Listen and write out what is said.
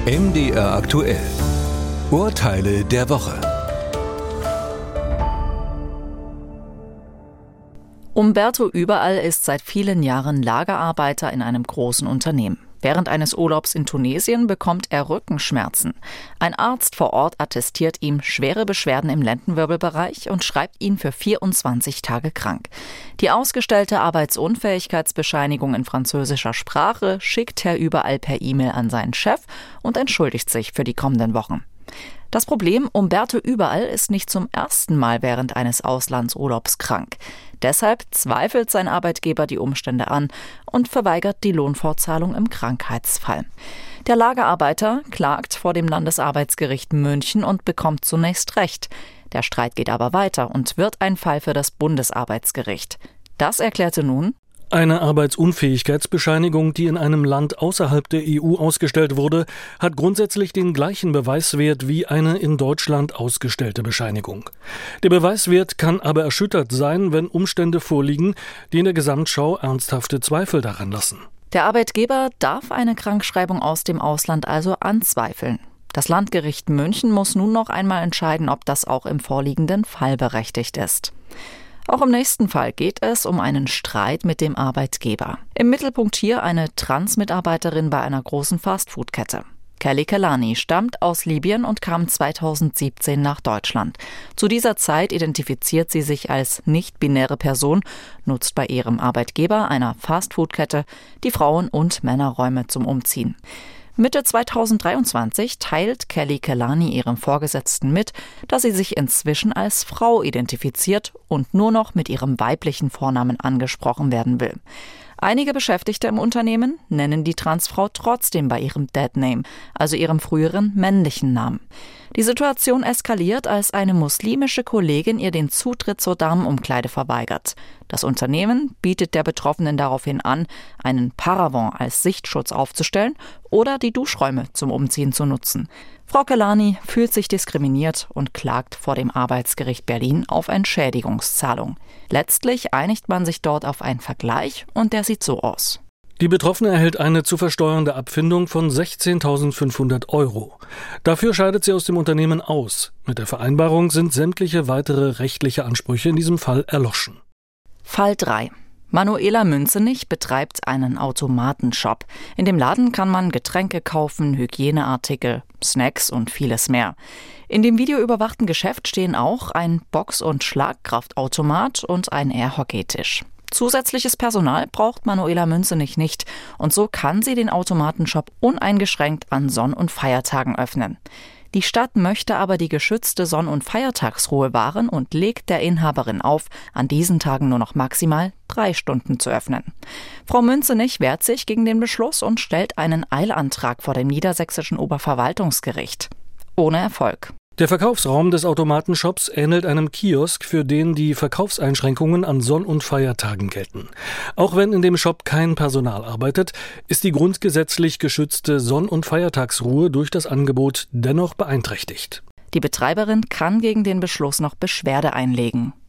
MDR aktuell. Urteile der Woche. Umberto Überall ist seit vielen Jahren Lagerarbeiter in einem großen Unternehmen. Während eines Urlaubs in Tunesien bekommt er Rückenschmerzen. Ein Arzt vor Ort attestiert ihm schwere Beschwerden im Lendenwirbelbereich und schreibt ihn für 24 Tage krank. Die ausgestellte Arbeitsunfähigkeitsbescheinigung in französischer Sprache schickt Herr Überall per E-Mail an seinen Chef und entschuldigt sich für die kommenden Wochen. Das Problem: Umberto Überall ist nicht zum ersten Mal während eines Auslandsurlaubs krank. Deshalb zweifelt sein Arbeitgeber die Umstände an und verweigert die Lohnfortzahlung im Krankheitsfall. Der Lagerarbeiter klagt vor dem Landesarbeitsgericht München und bekommt zunächst Recht. Der Streit geht aber weiter und wird ein Fall für das Bundesarbeitsgericht. Das erklärte nun: Eine Arbeitsunfähigkeitsbescheinigung, die in einem Land außerhalb der EU ausgestellt wurde, hat grundsätzlich den gleichen Beweiswert wie eine in Deutschland ausgestellte Bescheinigung. Der Beweiswert kann aber erschüttert sein, wenn Umstände vorliegen, die in der Gesamtschau ernsthafte Zweifel daran lassen. Der Arbeitgeber darf eine Krankschreibung aus dem Ausland also anzweifeln. Das Landgericht München muss nun noch einmal entscheiden, ob das auch im vorliegenden Fall berechtigt ist. Auch im nächsten Fall geht es um einen Streit mit dem Arbeitgeber. Im Mittelpunkt hier eine Trans-Mitarbeiterin bei einer großen Fastfood-Kette. Kelly Kelani stammt aus Libyen und kam 2017 nach Deutschland. Zu dieser Zeit identifiziert sie sich als nicht-binäre Person, nutzt bei ihrem Arbeitgeber, einer Fastfood-Kette, die Frauen- und Männerräume zum Umziehen. Mitte 2023 teilt Kelly Kelani ihrem Vorgesetzten mit, dass sie sich inzwischen als Frau identifiziert und nur noch mit ihrem weiblichen Vornamen angesprochen werden will. Einige Beschäftigte im Unternehmen nennen die Transfrau trotzdem bei ihrem Deadname, also ihrem früheren männlichen Namen. Die Situation eskaliert, als eine muslimische Kollegin ihr den Zutritt zur Damenumkleide verweigert. Das Unternehmen bietet der Betroffenen daraufhin an, einen Paravent als Sichtschutz aufzustellen oder die Duschräume zum Umziehen zu nutzen. Frau Kelani fühlt sich diskriminiert und klagt vor dem Arbeitsgericht Berlin auf Entschädigungszahlung. Letztlich einigt man sich dort auf einen Vergleich und der sieht so aus. Die Betroffene erhält eine zu versteuernde Abfindung von 16.500 €. Dafür scheidet sie aus dem Unternehmen aus. Mit der Vereinbarung sind sämtliche weitere rechtliche Ansprüche in diesem Fall erloschen. Fall 3. Manuela Münzenich betreibt einen Automatenshop. In dem Laden kann man Getränke kaufen, Hygieneartikel, Snacks und vieles mehr. In dem videoüberwachten Geschäft stehen auch ein Box- und Schlagkraftautomat und ein Airhockeytisch. Zusätzliches Personal braucht Manuela Münzenich nicht und so kann sie den Automatenshop uneingeschränkt an Sonn- und Feiertagen öffnen. Die Stadt möchte aber die geschützte Sonn- und Feiertagsruhe wahren und legt der Inhaberin auf, an diesen Tagen nur noch maximal 3 Stunden zu öffnen. Frau Münzenich wehrt sich gegen den Beschluss und stellt einen Eilantrag vor dem niedersächsischen Oberverwaltungsgericht. Ohne Erfolg. Der Verkaufsraum des Automatenshops ähnelt einem Kiosk, für den die Verkaufseinschränkungen an Sonn- und Feiertagen gelten. Auch wenn in dem Shop kein Personal arbeitet, ist die grundgesetzlich geschützte Sonn- und Feiertagsruhe durch das Angebot dennoch beeinträchtigt. Die Betreiberin kann gegen den Beschluss noch Beschwerde einlegen.